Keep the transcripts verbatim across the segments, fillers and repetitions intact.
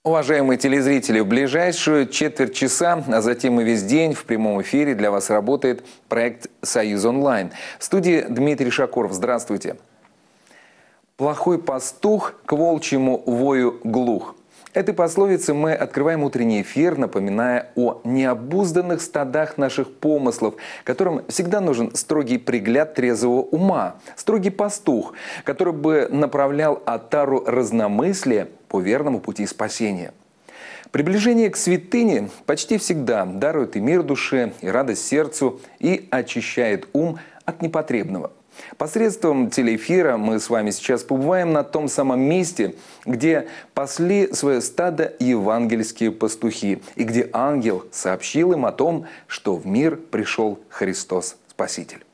Уважаемые телезрители, в ближайшую четверть часа, а затем и весь день в прямом эфире для вас работает проект «Союз онлайн». В студии Дмитрий Шакуров. Здравствуйте. «Плохой пастух к волчьему вою глух». Этой пословицей мы открываем утренний эфир, напоминая о необузданных стадах наших помыслов, которым всегда нужен строгий пригляд трезвого ума, строгий пастух, который бы направлял отару разномыслия по верному пути спасения. Приближение к святыне почти всегда дарует и мир душе, и радость сердцу, и очищает ум от непотребного. Посредством телеэфира мы с вами сейчас побываем на том самом месте, где пасли свое стадо евангельские пастухи, и где ангел сообщил им о том, что в мир пришел Христос Спаситель.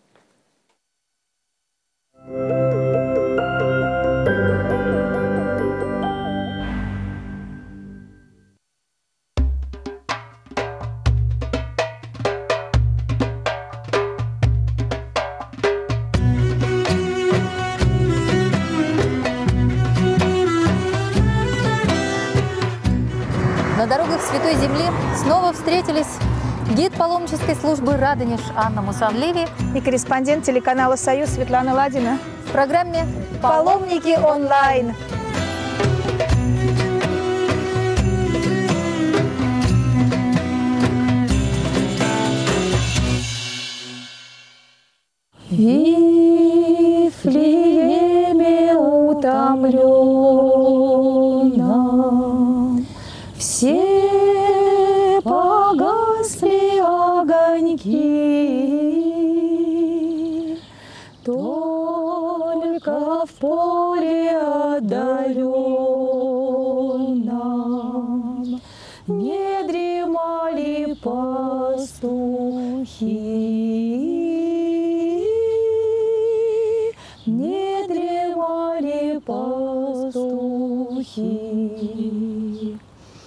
На дорогах Святой Земли снова встретились гид паломнической службы «Радонеж» Анна Мусанливи и корреспондент телеканала «Союз» Светлана Ладина в программе «Паломники онлайн». В Вифлееме утомленном все погасли огоньки, только в поле отдаленном не дремали пастухи, не дремали пастухи.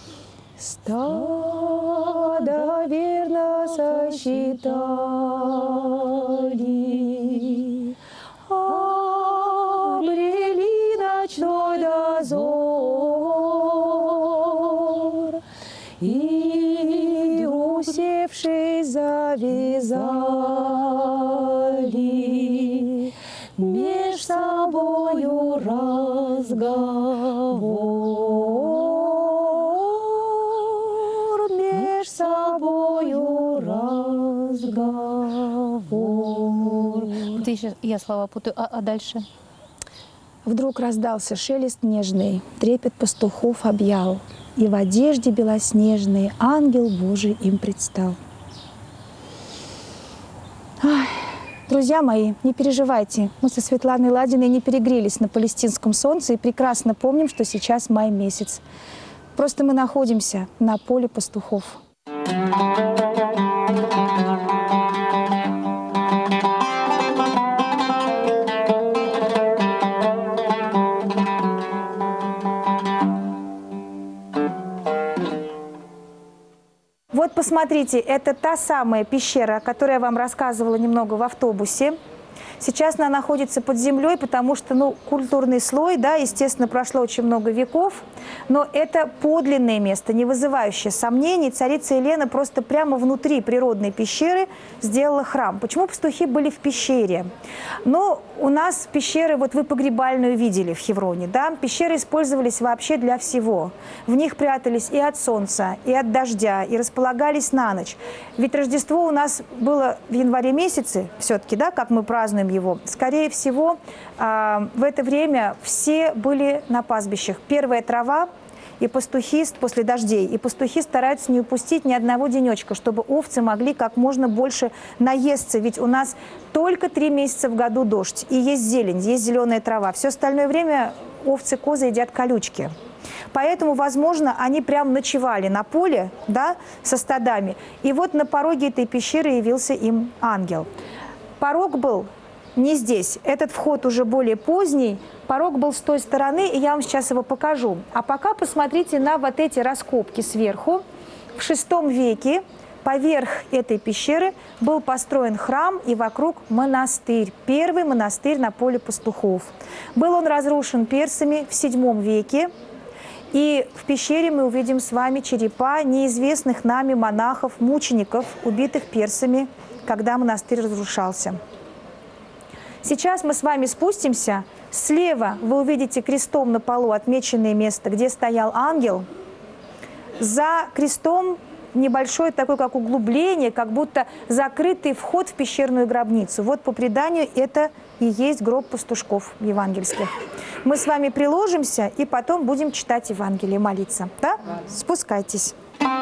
Стадо верно сосчитали, обрели ночной дозор и, усевшись, завязали меж собою разговор, меж собою разговор. Ты еще, я слова путаю, а, а дальше? Вдруг раздался шелест нежный, трепет пастухов объял, и в одежде белоснежной ангел Божий им предстал. Ай, друзья мои, не переживайте, мы со Светланой Ладиной не перегрелись на палестинском солнце и прекрасно помним, что сейчас май месяц. Просто мы находимся на поле пастухов. Вот посмотрите, это та самая пещера, о которой я вам рассказывала немного в автобусе. Сейчас она находится под землей, потому что, ну, культурный слой, да, естественно, прошло очень много веков, но это подлинное место, не вызывающее сомнений. Царица Елена просто прямо внутри природной пещеры сделала храм. Почему пастухи были в пещере? Ну, у нас пещеры, вот вы погребальную видели в Хевроне, да, пещеры использовались вообще для всего. В них прятались и от солнца, и от дождя, и располагались на ночь. Ведь Рождество у нас было в январе месяце, все-таки, да, как мы празднуем его. Скорее всего, в это время все были на пастбищах. Первая трава, и пастухи после дождей, и пастухи стараются не упустить ни одного денечка, чтобы овцы могли как можно больше наесться. Ведь у нас только три месяца в году дождь, и есть зелень, есть зеленая трава. Все остальное время овцы, козы едят колючки. Поэтому, возможно, они прям ночевали на поле, да, со стадами. И вот на пороге этой пещеры явился им ангел. Порог был не здесь. Этот вход уже более поздний. Порог был с той стороны, и я вам сейчас его покажу. А пока посмотрите на вот эти раскопки сверху. В шестом веке поверх этой пещеры был построен храм и вокруг монастырь. Первый монастырь на поле пастухов. Был он разрушен персами в седьмом веке. И в пещере мы увидим с вами черепа неизвестных нами монахов, мучеников, убитых персами, когда монастырь разрушался. Сейчас мы с вами спустимся. Слева вы увидите крестом на полу отмеченное место, где стоял ангел. За крестом небольшое такое, как углубление, как будто закрытый вход в пещерную гробницу. Вот по преданию это и есть гроб пастушков евангельских. Мы с вами приложимся и потом будем читать Евангелие, молиться. Да? Спускайтесь.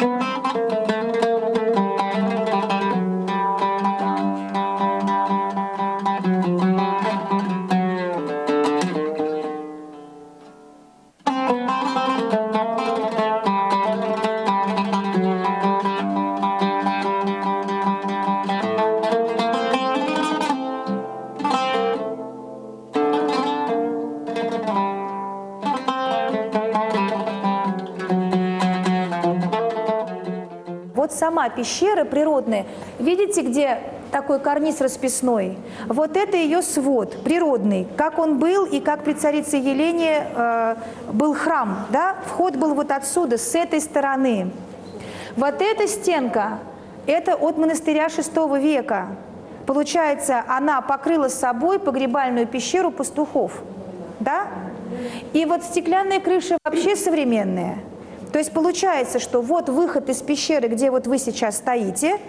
Вот сама пещера природная. Видите, где такой карниз расписной? Вот это ее свод природный. Как он был и как при царице Елене э, был храм. Да? Вход был вот отсюда, с этой стороны. Вот эта стенка, это от монастыря шестого века. Получается, она покрыла собой погребальную пещеру пастухов. Да? И вот стеклянная крыша вообще современная. То есть получается, что вот выход из пещеры, где вот вы сейчас стоите,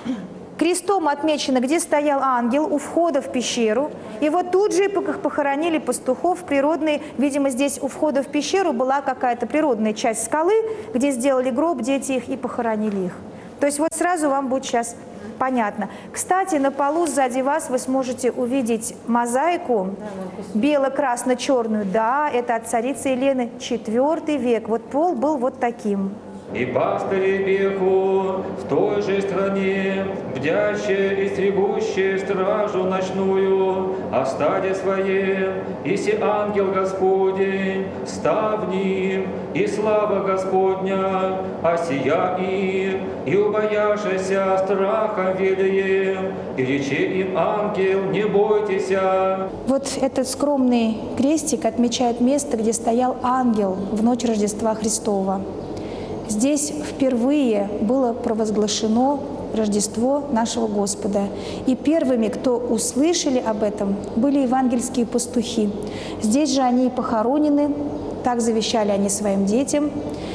крестом отмечено, где стоял ангел у входа в пещеру, и вот тут же похоронили пастухов природные. Видимо, здесь у входа в пещеру была какая-то природная часть скалы, где сделали гроб, дети их и похоронили их. То есть вот сразу вам будет сейчас понятно. Кстати, на полу сзади вас вы сможете увидеть мозаику бело-красно-черную. Да, это от царицы Елены, четвёртый век. Вот пол был вот таким. И пастыри бегут в той же стране, бдящие и стригущие стражу ночную, о стаде своем, иси ангел Господень, ставни, и слава Господня, осия им, и убоявшися страхом велием, и рече им ангел, не бойтесь. Вот этот скромный крестик отмечает место, где стоял ангел в ночь Рождества Христова. Здесь впервые было провозглашено Рождество нашего Господа. И первыми, кто услышали об этом, были евангельские пастухи. Здесь же они и похоронены, так завещали они своим детям.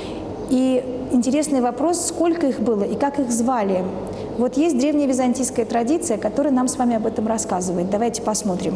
И интересный вопрос, сколько их было и как их звали. Вот есть древняя византийская традиция, которая нам с вами об этом рассказывает. Давайте посмотрим.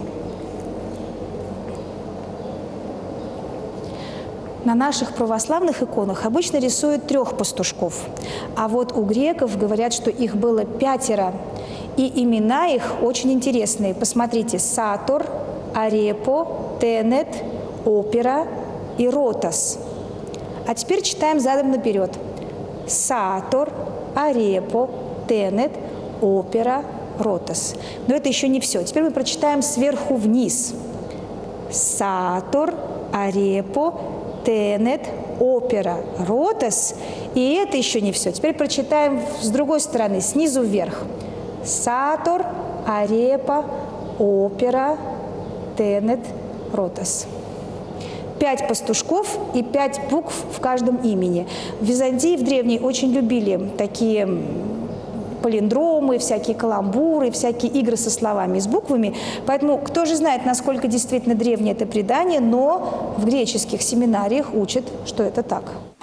На наших православных иконах обычно рисуют трех пастушков, а вот у греков говорят, что их было пятеро, и имена их очень интересные. Посмотрите: Сатор, Арепо, Тенет, Опера и Ротас. А теперь читаем задом наперед. Сатор, Арепо, Тенет, Опера, Ротас. Но это еще не все. Теперь мы прочитаем сверху вниз. Сатор, Арепо, Тенет, Опера, Ротас. И это еще не все. Теперь прочитаем с другой стороны, снизу вверх. Сатор, Арепа, Опера, Тенет, Ротас. Пять пастушков и пять букв в каждом имени. В Византии в древней очень любили такие палиндромы, всякие каламбуры, всякие игры со словами и с буквами. Поэтому кто же знает, насколько действительно древнее это предание, но в греческих семинариях учат, что это так.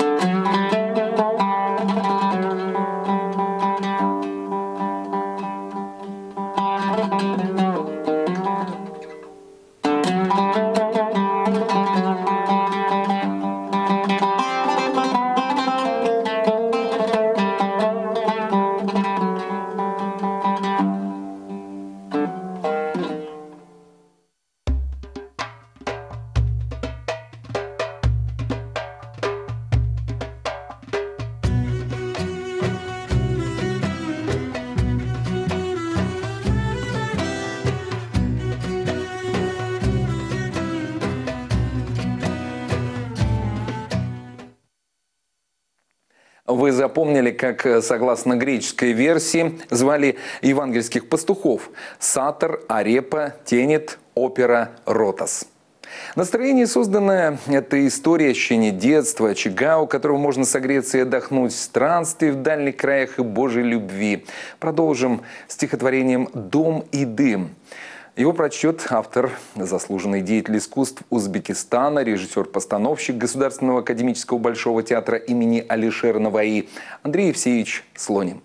Вы запомнили, как, согласно греческой версии, звали евангельских пастухов: Сатор, Арепа, Тенет, Опера, Ротас. Настроение, созданное – это история ощущения детства, очага, у которого можно согреться и отдохнуть, странствий в дальних краях и Божьей любви. Продолжим стихотворением «Дом и дым». Его прочтет автор, заслуженный деятель искусств Узбекистана, режиссер-постановщик Государственного академического Большого театра имени Алишера Наваи Андрей Евсеевич Слоним.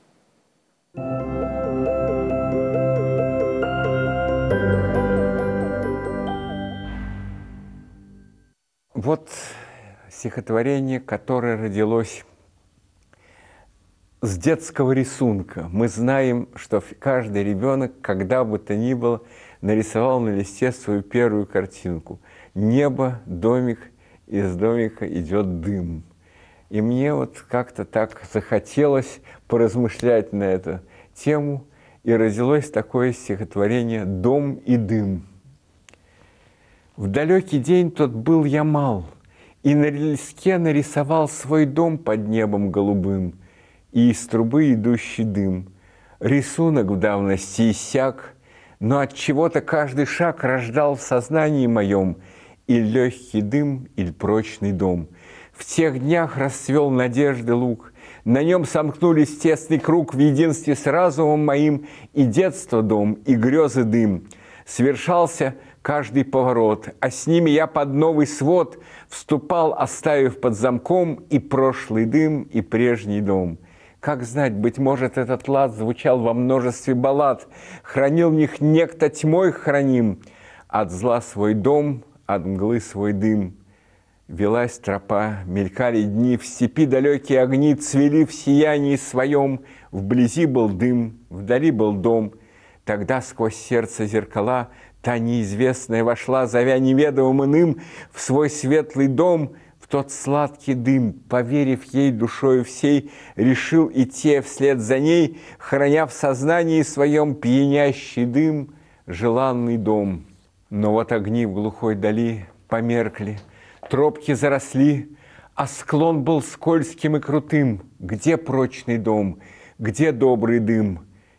Вот стихотворение, которое родилось с детского рисунка. Мы знаем, что каждый ребенок, когда бы то ни было, нарисовал на листе свою первую картинку. Небо, домик, из домика идет дым. И мне вот как-то так захотелось поразмышлять на эту тему, и родилось такое стихотворение «Дом и дым». В далекий день тот был я мал, и на листке нарисовал свой дом под небом голубым, и из трубы идущий дым. Рисунок в давности иссяк, но от чего-то каждый шаг рождал в сознании моем или легкий дым, или прочный дом. В тех днях расцвел надежды лук, на нем сомкнулись тесный круг в единстве с разумом моим, и детство дом, и грезы дым. Свершался каждый поворот, а с ними я под новый свод вступал, оставив под замком и прошлый дым, и прежний дом. Как знать, быть может, этот лад звучал во множестве баллад, хранил в них некто тьмой храним, от зла свой дом, от мглы свой дым. Велась тропа, мелькали дни, в степи далекие огни цвели в сиянии своем, вблизи был дым, вдали был дом. Тогда сквозь сердце зеркала та неизвестная вошла, зовя неведомым иным, в свой светлый дом, в тот сладкий дым, поверив ей душою всей, решил идти вслед за ней, храня в сознании своем пьянящий дым, желанный дом. Но вот огни в глухой дали померкли, тропки заросли, а склон был скользким и крутым. Где прочный дом, где добрый дым?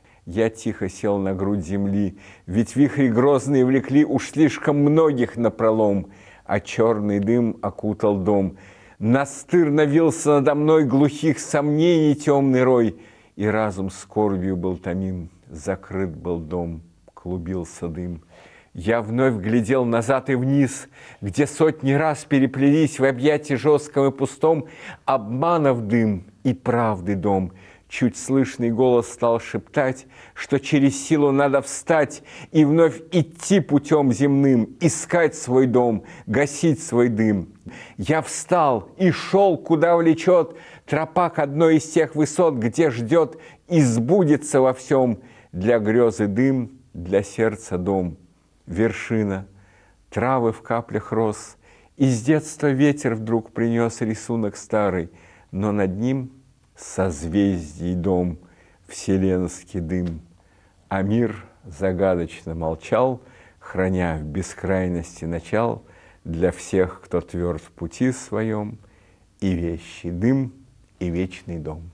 Я тихо сел на грудь земли, ведь вихри грозные влекли уж слишком многих напролом, а черный дым окутал дом. Настырно вился надо мной глухих сомнений темный рой, и разум скорбью был томим, закрыт был дом, клубился дым. Я вновь глядел назад и вниз, где сотни раз переплелись в объятии жестком и пустом обманов дым и правды дом. Чуть слышный голос стал шептать, что через силу надо встать и вновь идти путем земным, искать свой дом, гасить свой дым. Я встал и шел, куда влечет тропа к одной из тех высот, где ждет и сбудется во всем для грезы дым, для сердца дом. Вершина, травы в каплях роз, из детства ветер вдруг принес рисунок старый, но над ним созвездий дом, вселенский дым. А мир загадочно молчал, храня в бескрайности начал для всех, кто тверд в пути своем, и вещий дым, и вечный дом.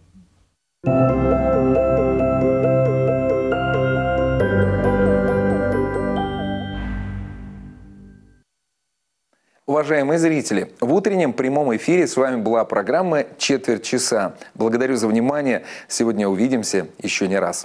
Уважаемые зрители, в утреннем прямом эфире с вами была программа «Четверть часа». Благодарю за внимание. Сегодня увидимся еще не раз.